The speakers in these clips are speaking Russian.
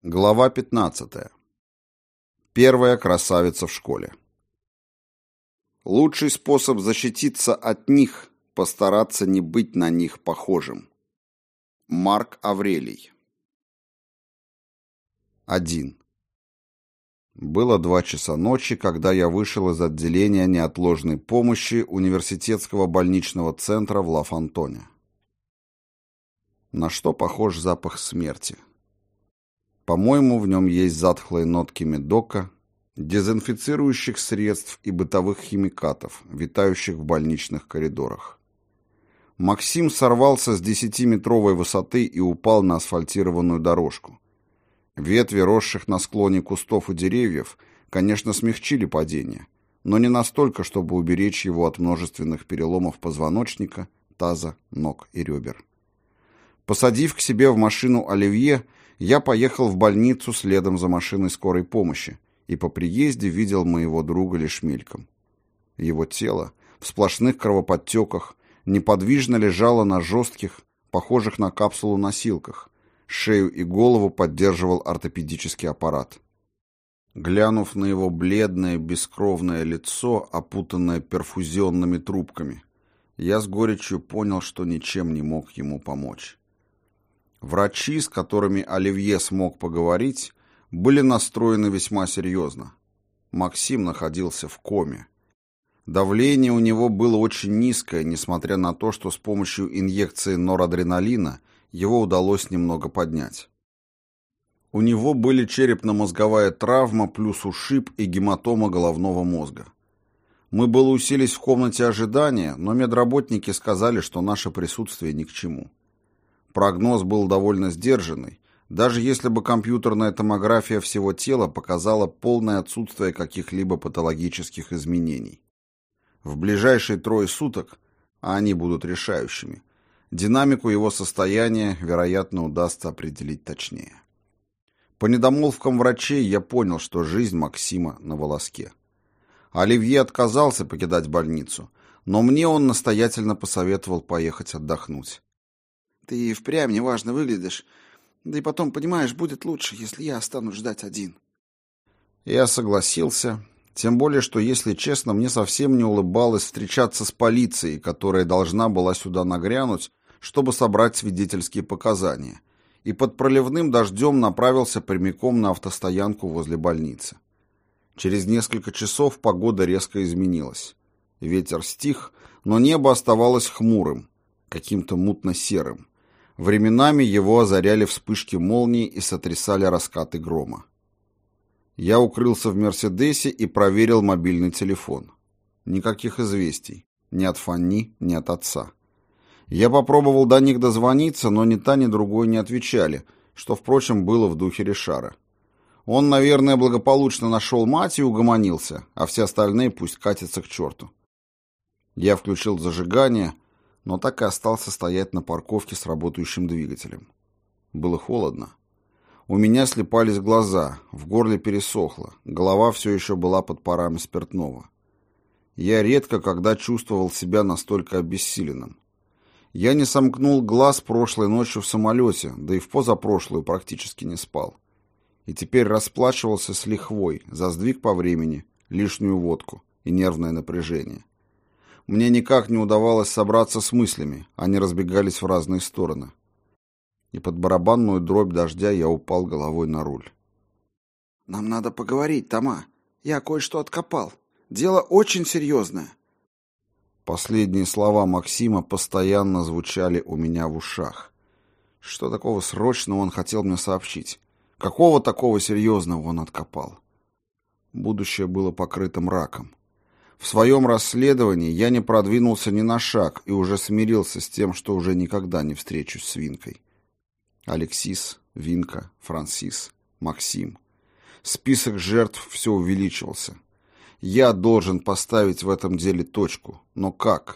Глава 15. Первая красавица в школе. Лучший способ защититься от них – постараться не быть на них похожим. Марк Аврелий. 1. Было 2 часа ночи, когда я вышел из отделения неотложной помощи университетского больничного центра в Ла-Фонтоне. На что похож запах смерти? По-моему, в нем есть затхлые нотки медока, дезинфицирующих средств и бытовых химикатов, витающих в больничных коридорах. Максим сорвался с 10-метровой высоты и упал на асфальтированную дорожку. Ветви, росших на склоне кустов и деревьев, конечно, смягчили падение, но не настолько, чтобы уберечь его от множественных переломов позвоночника, таза, ног и ребер. Посадив к себе в машину Оливье, я поехал в больницу следом за машиной скорой помощи и по приезде видел моего друга лишь мельком. Его тело в сплошных кровоподтеках неподвижно лежало на жестких, похожих на капсулу носилках, шею и голову поддерживал ортопедический аппарат. Глянув на его бледное, бескровное лицо, опутанное перфузионными трубками, я с горечью понял, что ничем не мог ему помочь. Врачи, с которыми Оливье смог поговорить, были настроены весьма серьезно. Максим находился в коме. Давление у него было очень низкое, несмотря на то, что с помощью инъекции норадреналина его удалось немного поднять. У него были черепно-мозговая травма плюс ушиб и гематома головного мозга. Мы было уселись в комнате ожидания, но медработники сказали, что наше присутствие ни к чему. Прогноз был довольно сдержанный, даже если бы компьютерная томография всего тела показала полное отсутствие каких-либо патологических изменений. В ближайшие 3 суток, а они будут решающими, динамику его состояния, вероятно, удастся определить точнее. По недомолвкам врачей я понял, что жизнь Максима на волоске. Оливье отказался покидать больницу, но мне он настоятельно посоветовал поехать отдохнуть. Ты и впрямь неважно выглядишь. Да и потом, понимаешь, будет лучше, если я останусь ждать один. Я согласился, тем более, что, если честно, мне совсем не улыбалось встречаться с полицией, которая должна была сюда нагрянуть, чтобы собрать свидетельские показания, и под проливным дождем направился прямиком на автостоянку возле больницы. Через несколько часов погода резко изменилась. Ветер стих, но небо оставалось хмурым, каким-то мутно-серым. Временами его озаряли вспышки молний и сотрясали раскаты грома. Я укрылся в «Мерседесе» и проверил мобильный телефон. Никаких известий. Ни от Фанни, ни от отца. Я попробовал до них дозвониться, но ни та, ни другой не отвечали, что, впрочем, было в духе Ришара. Он, наверное, благополучно нашел мать и угомонился, а все остальные пусть катятся к черту. Я включил зажигание, но так и остался стоять на парковке с работающим двигателем. Было холодно. У меня слипались глаза, в горле пересохло, голова все еще была под парами спиртного. Я редко когда чувствовал себя настолько обессиленным. Я не сомкнул глаз прошлой ночью в самолете, да и в позапрошлую практически не спал. И теперь расплачивался с лихвой за сдвиг по времени, лишнюю водку и нервное напряжение. Мне никак не удавалось собраться с мыслями, они разбегались в разные стороны. И под барабанную дробь дождя я упал головой на руль. Нам надо поговорить, Тома. Я кое-что откопал. Дело очень серьезное. Последние слова Максима постоянно звучали у меня в ушах. Что такого срочного он хотел мне сообщить? Какого такого серьезного он откопал? Будущее было покрыто мраком. В своем расследовании я не продвинулся ни на шаг и уже смирился с тем, что уже никогда не встречусь с Винкой. Алексис, Винка, Франсис, Максим. Список жертв все увеличивался. Я должен поставить в этом деле точку. Но как?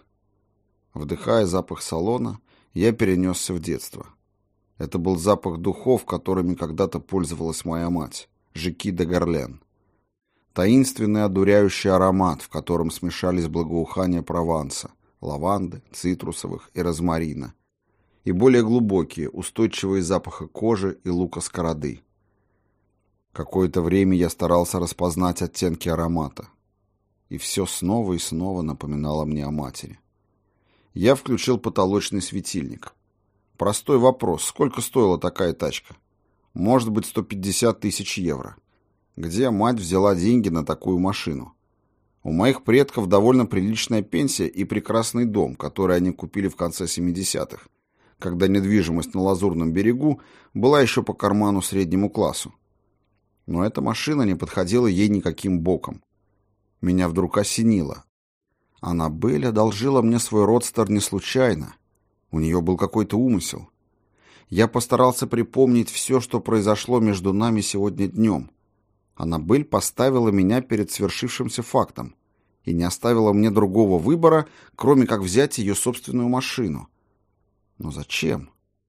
Вдыхая запах салона, я перенесся в детство. Это был запах духов, которыми когда-то пользовалась моя мать, Жаки де Гарлен. Таинственный одуряющий аромат, в котором смешались благоухания Прованса, лаванды, цитрусовых и розмарина, и более глубокие, устойчивые запахи кожи и лука-сковороды. Какое-то время я старался распознать оттенки аромата. И все снова и снова напоминало мне о матери. Я включил потолочный светильник. Простой вопрос: сколько стоила такая тачка? Может быть, 150 тысяч евро. Где мать взяла деньги на такую машину? У моих предков довольно приличная пенсия и прекрасный дом, который они купили в конце 70-х, когда недвижимость на Лазурном берегу была еще по карману среднему классу. Но эта машина не подходила ей никаким боком. Меня вдруг осенило. Аннабель одолжила мне свой родстер не случайно. У нее был какой-то умысел. Я постарался припомнить все, что произошло между нами сегодня днем. Аннабель поставила меня перед свершившимся фактом и не оставила мне другого выбора, кроме как взять ее собственную машину. Но зачем?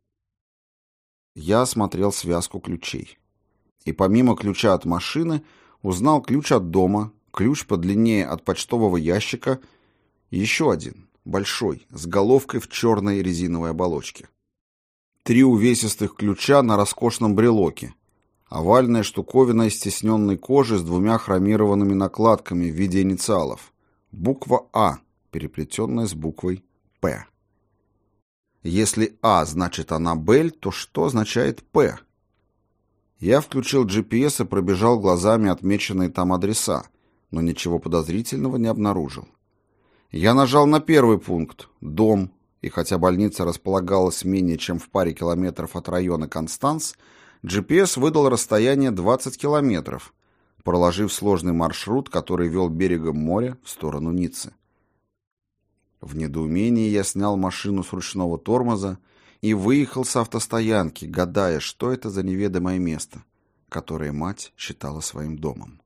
Я осмотрел связку ключей. И помимо ключа от машины, узнал ключ от дома, ключ подлиннее от почтового ящика и еще один, большой, с головкой в черной резиновой оболочке. 3 увесистых ключа на роскошном брелоке. Овальная штуковина из стесненной кожи с 2 хромированными накладками в виде инициалов. Буква «А», переплетенная с буквой «П». Если «А» значит Аннабель, то что означает «П»? Я включил GPS и пробежал глазами отмеченные там адреса, но ничего подозрительного не обнаружил. Я нажал на первый пункт – дом, и хотя больница располагалась менее чем в паре километров от района Констанц, GPS выдал расстояние 20 километров, проложив сложный маршрут, который вел берегом моря в сторону Ниццы. В недоумении я снял машину с ручного тормоза и выехал с автостоянки, гадая, что это за неведомое место, которое мать считала своим домом.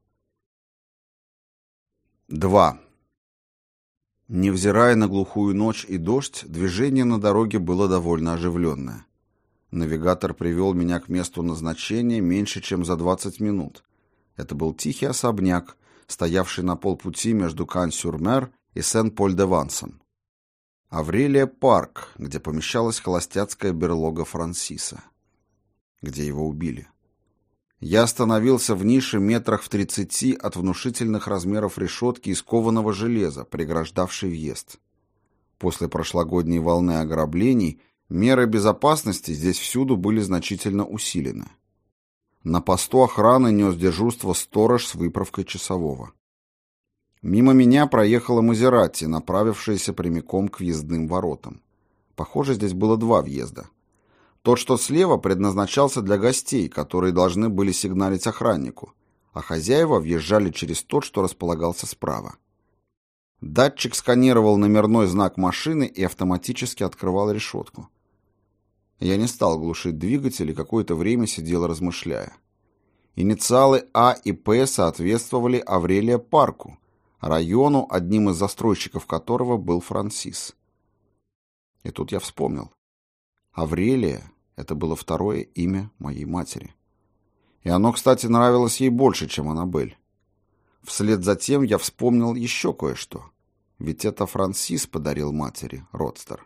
2. Невзирая на глухую ночь и дождь, движение на дороге было довольно оживленное. Навигатор привел меня к месту назначения меньше, чем за 20 минут. Это был тихий особняк, стоявший на полпути между Кан-сюр-Мер и Сен-Поль-де-Вансом. Аврелия парк, где помещалась холостяцкая берлога Франсиса. Где его убили. Я остановился в нише метрах в 30 от внушительных размеров решетки из кованого железа, преграждавшей въезд. После прошлогодней волны ограблений меры безопасности здесь всюду были значительно усилены. На посту охраны нес дежурство сторож с выправкой часового. Мимо меня проехала Мазератти, направившаяся прямиком к въездным воротам. Похоже, здесь было 2 въезда. Тот, что слева, предназначался для гостей, которые должны были сигналить охраннику, а хозяева въезжали через тот, что располагался справа. Датчик сканировал номерной знак машины и автоматически открывал решетку. Я не стал глушить двигатель и какое-то время сидел, размышляя. Инициалы А и П соответствовали Аврелия парку, району, одним из застройщиков которого был Франсис. И тут я вспомнил. Аврелия — это было второе имя моей матери. И оно, кстати, нравилось ей больше, чем Аннабель. Вслед за тем я вспомнил еще кое-что. Ведь это Франсис подарил матери родстер.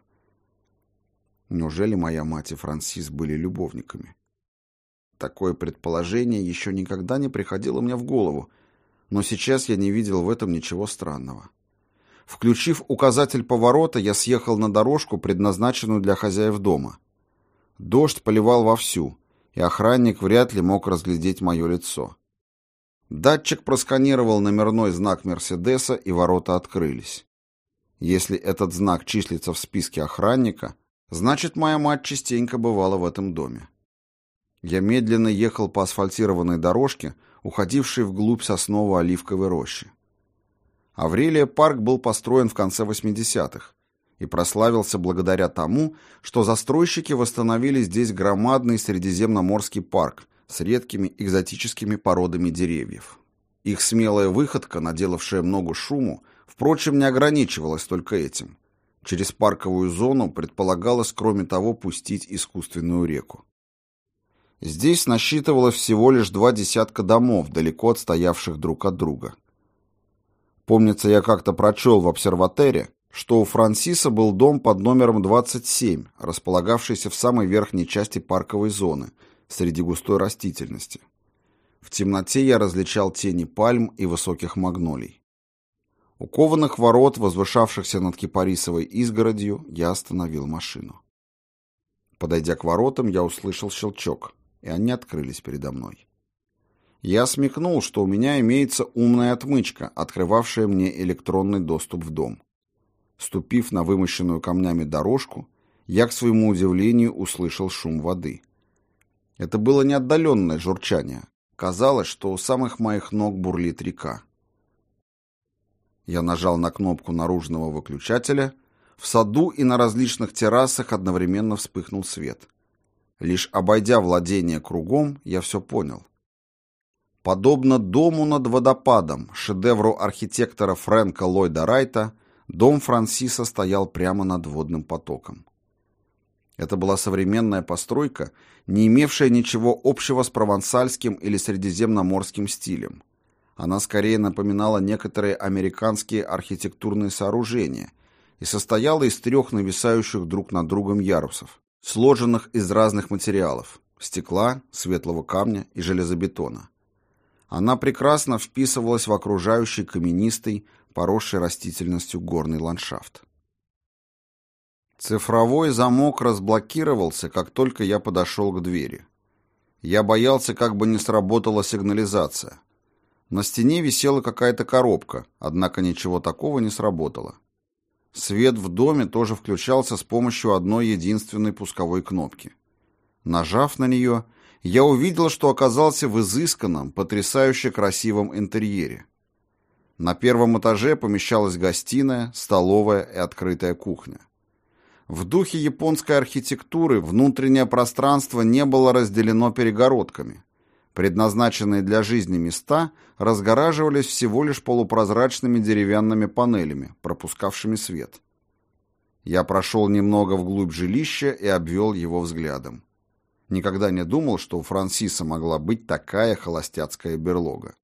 Неужели моя мать и Франсис были любовниками? Такое предположение еще никогда не приходило мне в голову, но сейчас я не видел в этом ничего странного. Включив указатель поворота, я съехал на дорожку, предназначенную для хозяев дома. Дождь поливал вовсю, и охранник вряд ли мог разглядеть мое лицо. Датчик просканировал номерной знак «Мерседеса», и ворота открылись. Если этот знак числится в списке охранника, значит, моя мать частенько бывала в этом доме. Я медленно ехал по асфальтированной дорожке, уходившей вглубь сосново-оливковой рощи. Аврелия парк был построен в конце 80-х и прославился благодаря тому, что застройщики восстановили здесь громадный средиземноморский парк с редкими экзотическими породами деревьев. Их смелая выходка, наделавшая много шуму, впрочем, не ограничивалась только этим. Через парковую зону предполагалось, кроме того, пустить искусственную реку. Здесь насчитывалось всего лишь 2 десятка домов, далеко отстоявших друг от друга. Помнится, я как-то прочел в обсерваторе, что у Франсиса был дом под номером 27, располагавшийся в самой верхней части парковой зоны, среди густой растительности. В темноте я различал тени пальм и высоких магнолий. У кованых ворот, возвышавшихся над кипарисовой изгородью, я остановил машину. Подойдя к воротам, я услышал щелчок, и они открылись передо мной. Я смекнул, что у меня имеется умная отмычка, открывавшая мне электронный доступ в дом. Ступив на вымощенную камнями дорожку, я, к своему удивлению, услышал шум воды. Это было не отдаленное журчание. Казалось, что у самых моих ног бурлит река. Я нажал на кнопку наружного выключателя. В саду и на различных террасах одновременно вспыхнул свет. Лишь обойдя владение кругом, я все понял. Подобно дому над водопадом, шедевру архитектора Фрэнка Ллойда Райта, дом Франсиса стоял прямо над водным потоком. Это была современная постройка, не имевшая ничего общего с провансальским или средиземноморским стилем. Она скорее напоминала некоторые американские архитектурные сооружения и состояла из 3 нависающих друг над другом ярусов, сложенных из разных материалов – стекла, светлого камня и железобетона. Она прекрасно вписывалась в окружающий каменистый, поросший растительностью горный ландшафт. Цифровой замок разблокировался, как только я подошел к двери. Я боялся, как бы не сработала сигнализация. На стене висела какая-то коробка, однако ничего такого не сработало. Свет в доме тоже включался с помощью одной единственной пусковой кнопки. Нажав на нее, я увидел, что оказался в изысканном, потрясающе красивом интерьере. На 1-м этаже помещалась гостиная, столовая и открытая кухня. В духе японской архитектуры внутреннее пространство не было разделено перегородками. Предназначенные для жизни места разгораживались всего лишь полупрозрачными деревянными панелями, пропускавшими свет. Я прошел немного вглубь жилища и обвел его взглядом. Никогда не думал, что у Франсиса могла быть такая холостяцкая берлога.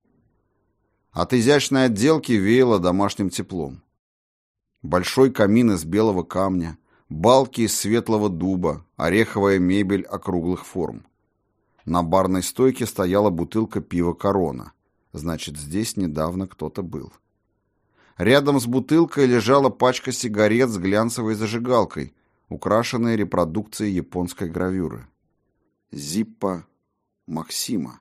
От изящной отделки веяло домашним теплом. Большой камин из белого камня, балки из светлого дуба, ореховая мебель округлых форм. На барной стойке стояла бутылка пива «Корона». Значит, здесь недавно кто-то был. Рядом с бутылкой лежала пачка сигарет с глянцевой зажигалкой, украшенной репродукцией японской гравюры. Зиппо Максима.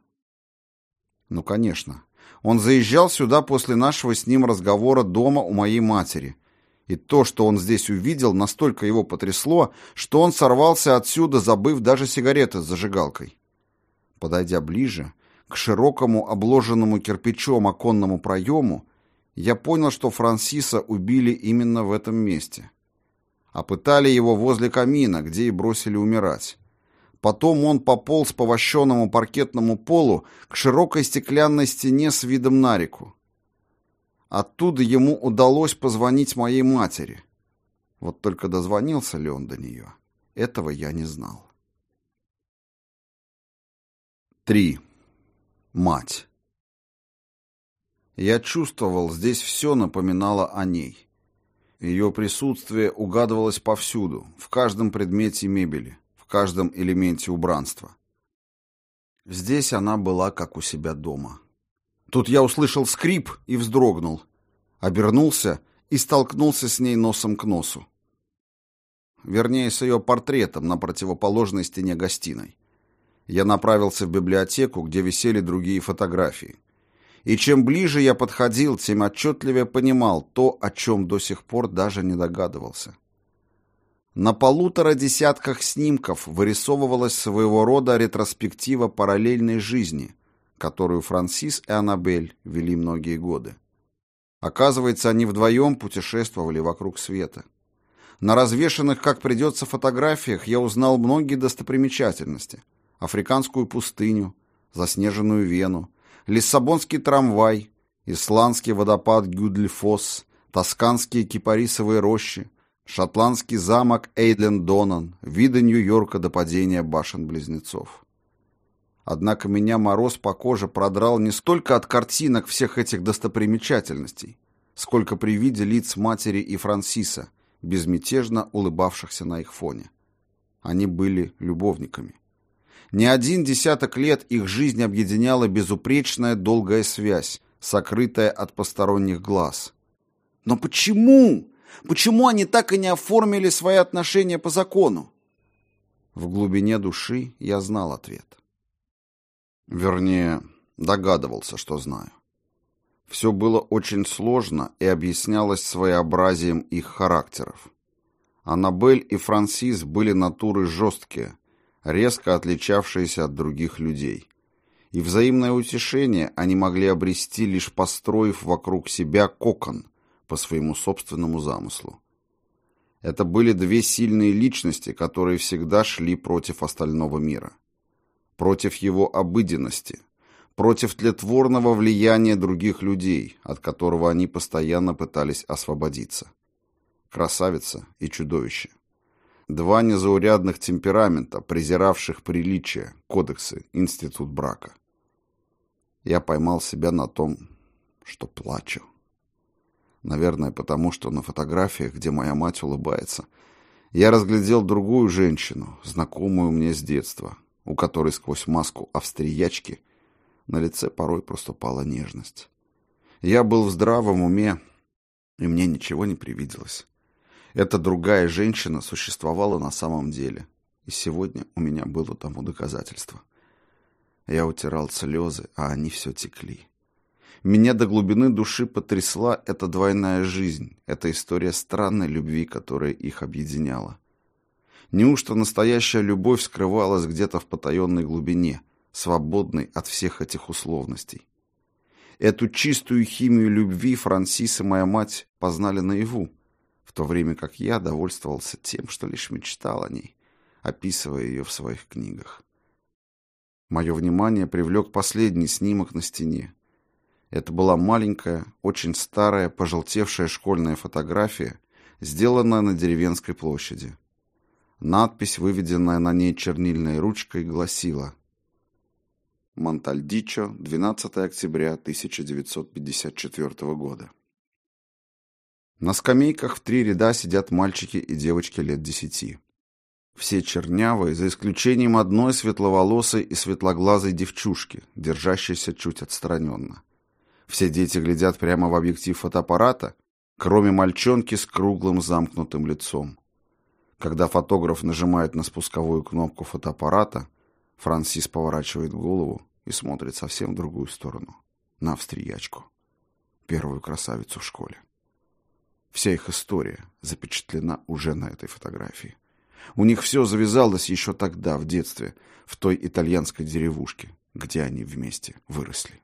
Ну, конечно. Он заезжал сюда после нашего с ним разговора дома у моей матери. И то, что он здесь увидел, настолько его потрясло, что он сорвался отсюда, забыв даже сигареты с зажигалкой. Подойдя ближе, к широкому обложенному кирпичом оконному проему, я понял, что Франсиса убили именно в этом месте. А пытали его возле камина, где и бросили умирать. Потом он пополз по вощенному паркетному полу к широкой стеклянной стене с видом на реку. Оттуда ему удалось позвонить моей матери. Вот только дозвонился ли он до нее, этого я не знал. 3. Мать. Я чувствовал, здесь все напоминало о ней. Ее присутствие угадывалось повсюду, в каждом предмете мебели, в каждом элементе убранства. Здесь она была как у себя дома. Тут я услышал скрип и вздрогнул, обернулся и столкнулся с ней носом к носу. Вернее, с ее портретом на противоположной стене гостиной. Я направился в библиотеку, где висели другие фотографии. И чем ближе я подходил, тем отчетливее понимал то, о чем до сих пор даже не догадывался. На 1,5 десятках снимков вырисовывалась своего рода ретроспектива параллельной жизни, которую Франсис и Аннабель вели многие годы. Оказывается, они вдвоем путешествовали вокруг света. На развешанных, как придется, фотографиях я узнал многие достопримечательности. Африканскую пустыню, заснеженную Вену, Лиссабонский трамвай, исландский водопад Гюдльфосс, тосканские кипарисовые рощи, шотландский замок Эйдлен-Донан, виды Нью-Йорка до падения башен-близнецов. Однако меня мороз по коже продрал не столько от картинок всех этих достопримечательностей, сколько при виде лиц матери и Франсиса, безмятежно улыбавшихся на их фоне. Они были любовниками. Не один десяток лет их жизнь объединяла безупречная долгая связь, сокрытая от посторонних глаз. Но почему? Почему они так и не оформили свои отношения по закону? В глубине души я знал ответ. Вернее, догадывался, что знаю. Все было очень сложно и объяснялось своеобразием их характеров. Аннабель и Франсис были натуры жесткие, резко отличавшиеся от других людей. И взаимное утешение они могли обрести, лишь построив вокруг себя кокон по своему собственному замыслу. Это были две сильные личности, которые всегда шли против остального мира. Против его обыденности, против тлетворного влияния других людей, от которого они постоянно пытались освободиться. Красавица и чудовище. Два незаурядных темперамента, презиравших приличия, кодексы, институт брака. Я поймал себя на том, что плачу. Наверное, потому что на фотографиях, где моя мать улыбается, я разглядел другую женщину, знакомую мне с детства, у которой сквозь маску австриячки на лице порой проступала нежность. Я был в здравом уме, и мне ничего не привиделось. Эта другая женщина существовала на самом деле, и сегодня у меня было тому доказательство. Я утирал слезы, а они все текли. Меня до глубины души потрясла эта двойная жизнь, эта история странной любви, которая их объединяла. Неужто настоящая любовь скрывалась где-то в потаенной глубине, свободной от всех этих условностей? Эту чистую химию любви Франсис и моя мать познали наяву, в то время как я довольствовался тем, что лишь мечтал о ней, описывая ее в своих книгах. Мое внимание привлек последний снимок на стене. Это была маленькая, очень старая, пожелтевшая школьная фотография, сделанная на деревенской площади. Надпись, выведенная на ней чернильной ручкой, гласила: «Монтальдичо, 12 октября 1954 года». На скамейках в 3 ряда сидят мальчики и девочки лет 10. Все чернявые, за исключением одной светловолосой и светлоглазой девчушки, держащейся чуть отстраненно. Все дети глядят прямо в объектив фотоаппарата, кроме мальчонки с круглым замкнутым лицом. Когда фотограф нажимает на спусковую кнопку фотоаппарата, Франсис поворачивает голову и смотрит совсем в другую сторону, на австриячку, первую красавицу в школе. Вся их история запечатлена уже на этой фотографии. У них все завязалось еще тогда, в детстве, в той итальянской деревушке, где они вместе выросли.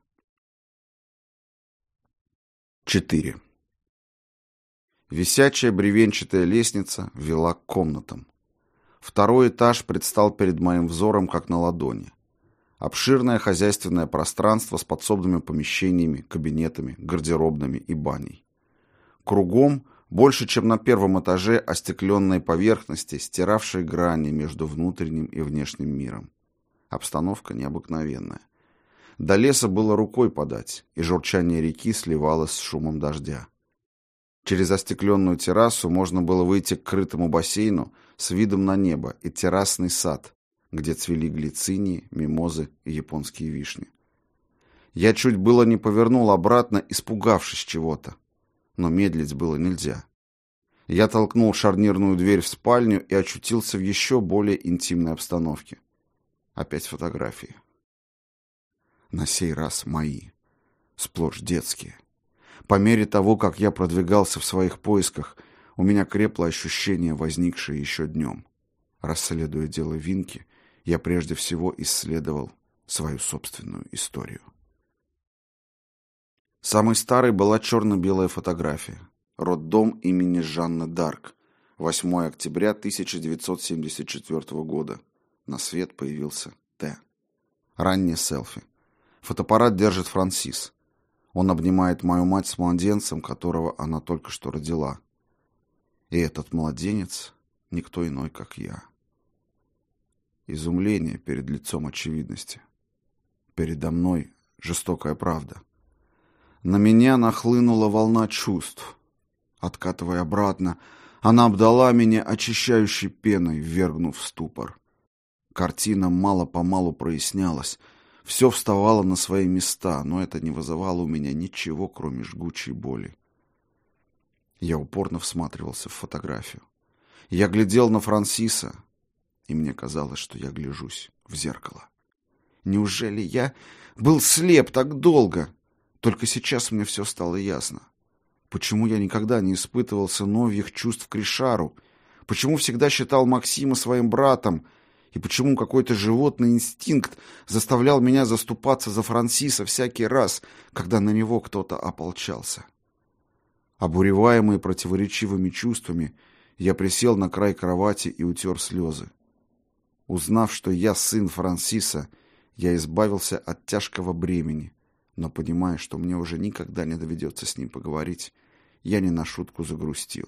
4. Висячая бревенчатая лестница вела к комнатам. 2-й этаж предстал перед моим взором как на ладони. Обширное хозяйственное пространство с подсобными помещениями, кабинетами, гардеробными и баней. Кругом, больше чем на 1-м этаже, остекленные поверхности, стиравшие грани между внутренним и внешним миром. Обстановка необыкновенная. До леса было рукой подать, и журчание реки сливалось с шумом дождя. Через остекленную террасу можно было выйти к крытому бассейну с видом на небо и террасный сад, где цвели глицинии, мимозы и японские вишни. Я чуть было не повернул обратно, испугавшись чего-то. Но медлить было нельзя. Я толкнул шарнирную дверь в спальню и очутился в еще более интимной обстановке. Опять фотографии. На сей раз мои. Сплошь детские. По мере того, как я продвигался в своих поисках, у меня крепло ощущение, возникшее еще днем. Расследуя дело Винки, я прежде всего исследовал свою собственную историю. Самой старой была черно-белая фотография. Роддом имени Жанны Дарк. 8 октября 1974 года. На свет появился Т. Раннее селфи. Фотоаппарат держит Франсис. Он обнимает мою мать с младенцем, которого она только что родила. И этот младенец никто иной, как я. Изумление перед лицом очевидности. Передо мной жестокая правда. На меня нахлынула волна чувств. Откатывая обратно, она обдала меня очищающей пеной, ввергнув в ступор. Картина мало-помалу прояснялась. Все вставало на свои места, но это не вызывало у меня ничего, кроме жгучей боли. Я упорно всматривался в фотографию. Я глядел на Франсиса, и мне казалось, что я гляжусь в зеркало. Неужели я был слеп так долго? Только сейчас мне все стало ясно. Почему я никогда не испытывал сыновьих чувств к Ришару? Почему всегда считал Максима своим братом? И почему какой-то животный инстинкт заставлял меня заступаться за Франсиса всякий раз, когда на него кто-то ополчался? Обуреваемый противоречивыми чувствами, я присел на край кровати и утер слезы. Узнав, что я сын Франсиса, я избавился от тяжкого бремени, но, понимая, что мне уже никогда не доведется с ним поговорить, я не на шутку загрустил.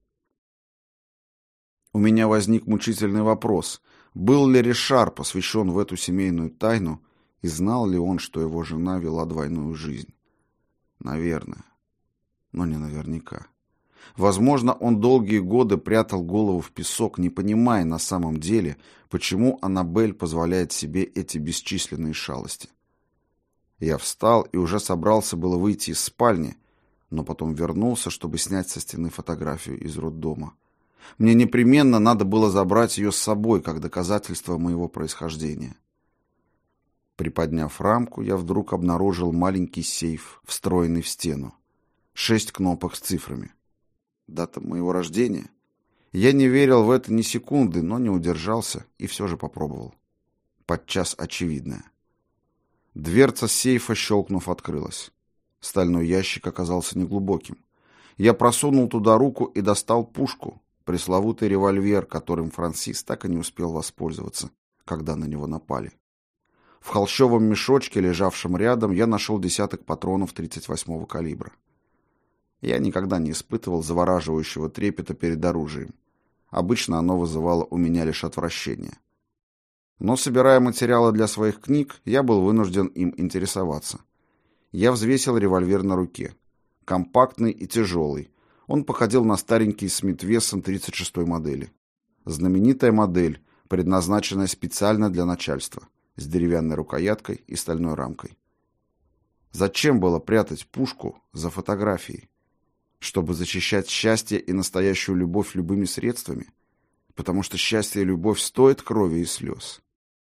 У меня возник мучительный вопрос: был ли Ришар посвящен в эту семейную тайну, и знал ли он, что его жена вела двойную жизнь? Наверное, но не наверняка. Возможно, он долгие годы прятал голову в песок, не понимая на самом деле, почему Аннабель позволяет себе эти бесчисленные шалости. Я встал и уже собрался было выйти из спальни, но потом вернулся, чтобы снять со стены фотографию из роддома. Мне непременно надо было забрать ее с собой, как доказательство моего происхождения. Приподняв рамку, я вдруг обнаружил маленький сейф, встроенный в стену. 6 кнопок с цифрами. Дата моего рождения? Я не верил в это ни секунды, но не удержался и все же попробовал. Подчас очевидное. Дверца сейфа, щелкнув, открылась. Стальной ящик оказался неглубоким. Я просунул туда руку и достал пушку, пресловутый револьвер, которым Франсис так и не успел воспользоваться, когда на него напали. В холщовом мешочке, лежавшем рядом, я нашел десяток патронов 38-го калибра. Я никогда не испытывал завораживающего трепета перед оружием. Обычно оно вызывало у меня лишь отвращение. Но, собирая материалы для своих книг, я был вынужден им интересоваться. Я взвесил револьвер на руке. Компактный и тяжелый. Он походил на старенький Смит Вессон 36-й модели. Знаменитая модель, предназначенная специально для начальства, с деревянной рукояткой и стальной рамкой. Зачем было прятать пушку за фотографией? Чтобы защищать счастье и настоящую любовь любыми средствами? Потому что счастье и любовь стоят крови и слез.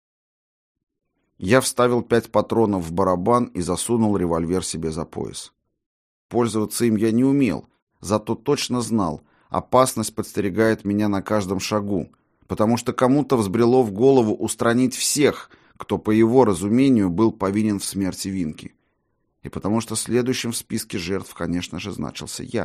Я вставил 5 патронов в барабан и засунул револьвер себе за пояс. Пользоваться им я не умел, зато точно знал, опасность подстерегает меня на каждом шагу, потому что кому-то взбрело в голову устранить всех, кто, по его разумению, был повинен в смерти Винки. И потому что следующим в списке жертв, конечно же, значился я.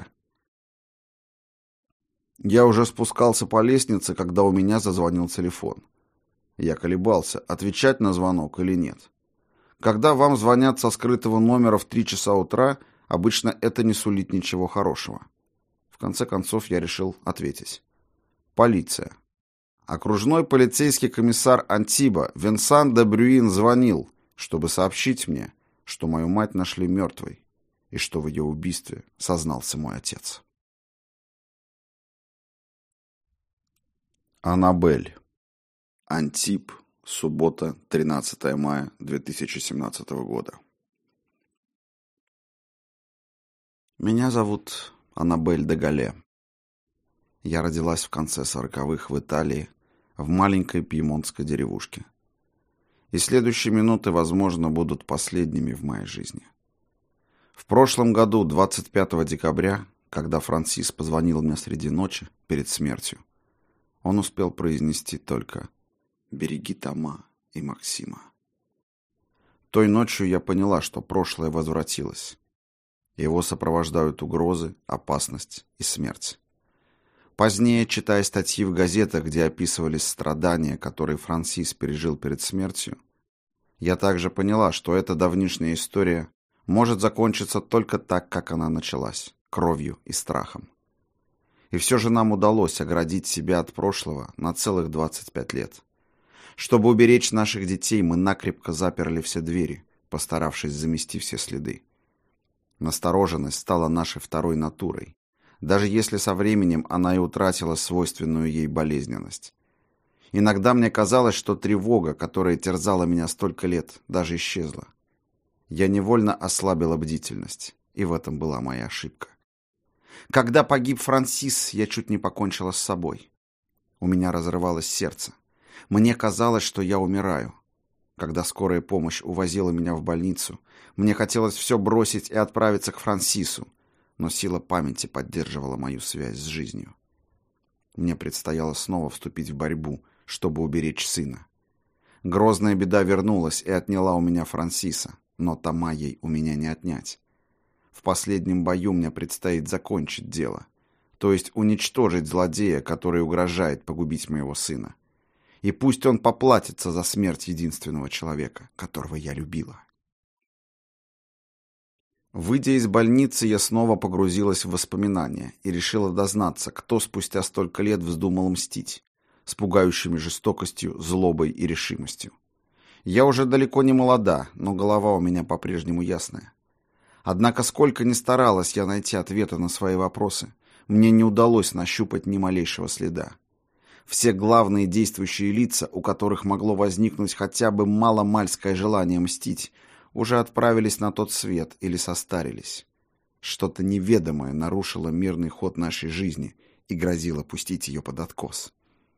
Я уже спускался по лестнице, когда у меня зазвонил телефон. Я колебался, отвечать на звонок или нет. Когда вам звонят со скрытого номера в 3 часа утра, обычно это не сулит ничего хорошего. В конце концов, я решил ответить. Полиция. Окружной полицейский комиссар Антиба Венсан де Брюин звонил, чтобы сообщить мне, что мою мать нашли мертвой, и что в ее убийстве сознался мой отец. Аннабель. Антиб. Суббота, 13 мая 2017 года. Меня зовут Аннабель де Галле. Я родилась в конце 40-х в Италии, в маленькой пьемонтской деревушке. И следующие минуты, возможно, будут последними в моей жизни. В прошлом году, 25 декабря, когда Франсис позвонил мне среди ночи, перед смертью, он успел произнести только «Береги Тома и Максима». Той ночью я поняла, что прошлое возвратилось. Его сопровождают угрозы, опасность и смерть. Позднее, читая статьи в газетах, где описывались страдания, которые Франсис пережил перед смертью, я также поняла, что эта давнишняя история может закончиться только так, как она началась, кровью и страхом. И все же нам удалось оградить себя от прошлого на целых 25 лет. Чтобы уберечь наших детей, мы накрепко заперли все двери, постаравшись замести все следы. Настороженность стала нашей второй натурой, даже если со временем она и утратила свойственную ей болезненность. Иногда мне казалось, что тревога, которая терзала меня столько лет, даже исчезла. Я невольно ослабила бдительность, и в этом была моя ошибка. Когда погиб Франсис, я чуть не покончила с собой. У меня разрывалось сердце. Мне казалось, что я умираю. Когда скорая помощь увозила меня в больницу, мне хотелось все бросить и отправиться к Франсису, но сила памяти поддерживала мою связь с жизнью. Мне предстояло снова вступить в борьбу, чтобы уберечь сына. Грозная беда вернулась и отняла у меня Франсиса, но Тома ей у меня не отнять. В последнем бою мне предстоит закончить дело, то есть уничтожить злодея, который угрожает погубить моего сына. И пусть он поплатится за смерть единственного человека, которого я любила. Выйдя из больницы, я снова погрузилась в воспоминания и решила дознаться, кто спустя столько лет вздумал мстить, с пугающими жестокостью, злобой и решимостью. Я уже далеко не молода, но голова у меня по-прежнему ясная. Однако, сколько ни старалась я найти ответы на свои вопросы, мне не удалось нащупать ни малейшего следа. Все главные действующие лица, у которых могло возникнуть хотя бы маломальское желание мстить, уже отправились на тот свет или состарились. Что-то неведомое нарушило мирный ход нашей жизни и грозило пустить ее под откос.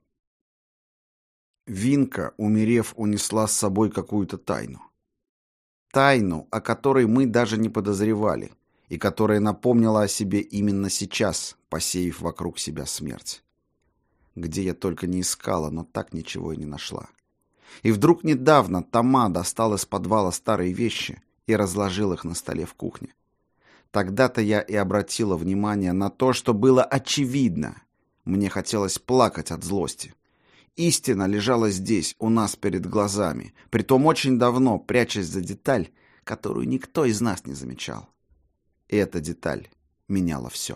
Винка, умерев, унесла с собой какую-то тайну. Тайну, о которой мы даже не подозревали, и которая напомнила о себе именно сейчас, посеяв вокруг себя смерть. Где я только не искала, но так ничего и не нашла. И вдруг недавно Тома достал из подвала старые вещи и разложил их на столе в кухне. Тогда-то я и обратила внимание на то, что было очевидно. Мне хотелось плакать от злости. Истина лежала здесь, у нас перед глазами, притом очень давно, прячась за деталь, которую никто из нас не замечал. И эта деталь меняла все.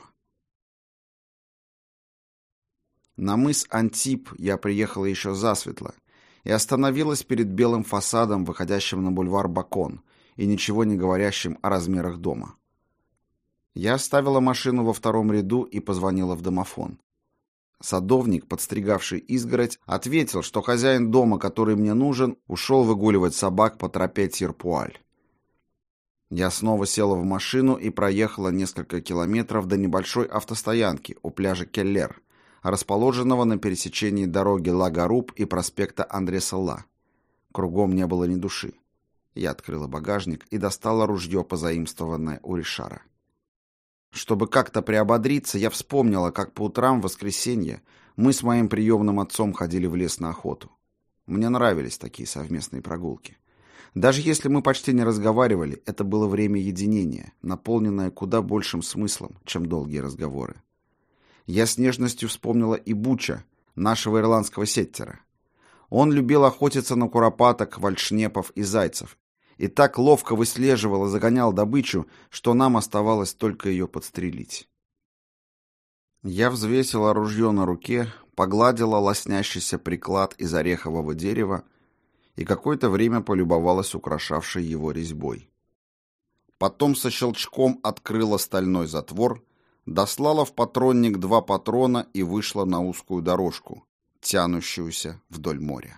На мыс Антиб я приехала еще засветло и остановилась перед белым фасадом, выходящим на бульвар Бакон, и ничего не говорящим о размерах дома. Я оставила машину во втором ряду и позвонила в домофон. Садовник, подстригавший изгородь, ответил, что хозяин дома, который мне нужен, ушел выгуливать собак по тропе Тирпуаль. Я снова села в машину и проехала несколько километров до небольшой автостоянки у пляжа Келлер, расположенного на пересечении дороги Ла-Гаруб и проспекта Андре-Салла. Кругом не было ни души. Я открыла багажник и достала ружье, позаимствованное у Ришара. Чтобы как-то приободриться, я вспомнила, как по утрам в воскресенье мы с моим приемным отцом ходили в лес на охоту. Мне нравились такие совместные прогулки. Даже если мы почти не разговаривали, это было время единения, наполненное куда большим смыслом, чем долгие разговоры. Я с нежностью вспомнила и Буча, нашего ирландского сеттера. Он любил охотиться на куропаток, вальшнепов и зайцев, и так ловко выслеживал и загонял добычу, что нам оставалось только ее подстрелить. Я взвесила ружье на руке, погладила лоснящийся приклад из орехового дерева и какое-то время полюбовалась украшавшей его резьбой. Потом со щелчком открыла стальной затвор, дослала в патронник 2 патрона и вышла на узкую дорожку, тянущуюся вдоль моря.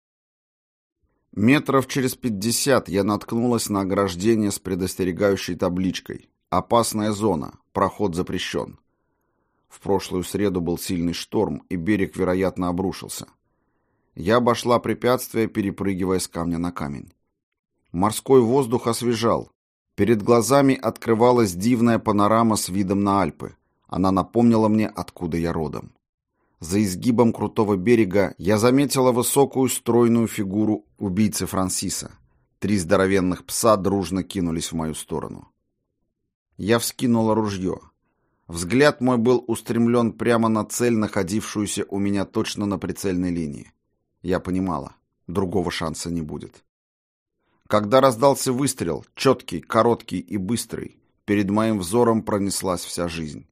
Метров через 50 я наткнулась на ограждение с предостерегающей табличкой «Опасная зона, проход запрещен». В прошлую среду был сильный шторм, и берег, вероятно, обрушился. Я обошла препятствие, перепрыгивая с камня на камень. Морской воздух освежал. Перед глазами открывалась дивная панорама с видом на Альпы. Она напомнила мне, откуда я родом. За изгибом крутого берега я заметила высокую стройную фигуру убийцы Франсиса. 3 здоровенных пса дружно кинулись в мою сторону. Я вскинула ружье. Взгляд мой был устремлен прямо на цель, находившуюся у меня точно на прицельной линии. Я понимала, другого шанса не будет. Когда раздался выстрел, четкий, короткий и быстрый, перед моим взором пронеслась вся жизнь.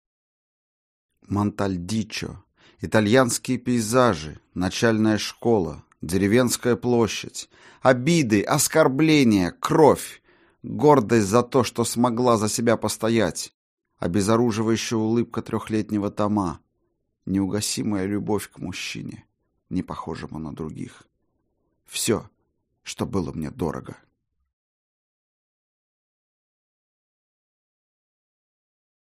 Монтальдичо. Итальянские пейзажи, начальная школа, деревенская площадь, обиды, оскорбления, кровь, гордость за то, что смогла за себя постоять, обезоруживающая улыбка 3-летнего Тома, неугасимая любовь к мужчине, не похожему на других. Все, что было мне дорого.